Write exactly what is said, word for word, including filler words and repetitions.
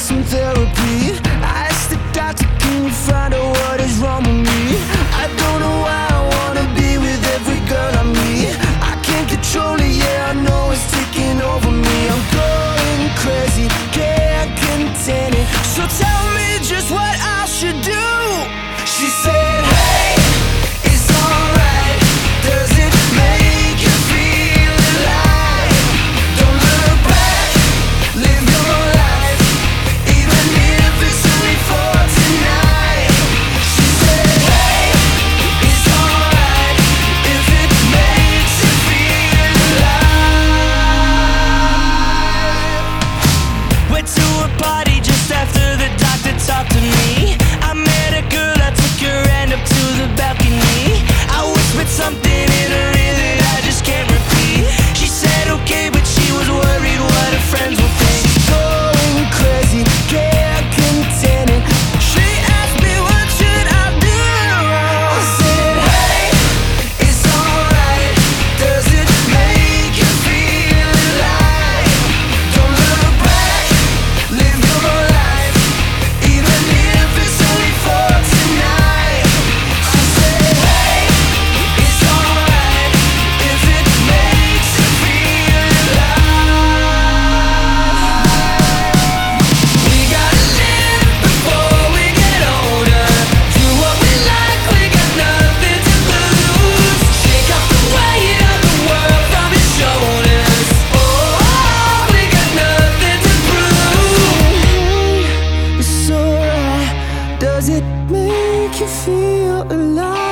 some therapy. I asked the doctor, can you find out what is wrong with me? I don't know why I wanna be with every girl I meet. I can't control it, yeah, I know it's taking over me. I'm going crazy, can't contain it. So tell me just what I should do. She said, hey, it's alright. Does it make you feel alive? Don't look back, live your life, even if it's only for tonight. She said, hey, it's alright if it makes you feel alive. Went to a party just after the doctor talked to me. I met a girl, I took her hand up to the balcony. I whispered something in her ear that I just can't repeat. She said okay, but she was worried what her friends would think. She's going crazy, can't contain it. She asked me what should I do. I said, hey, it's alright. Does it make you feel alive? Don't look back, live your life, even if it's only for tonight. She said, hey, it's alright if it makes you feel alive. We gotta live before we get older. Do what we like, we got nothing to lose. Shake off the weight of the world from your shoulders. Oh, we got nothing to prove. It's alright. Does it make you feel alive?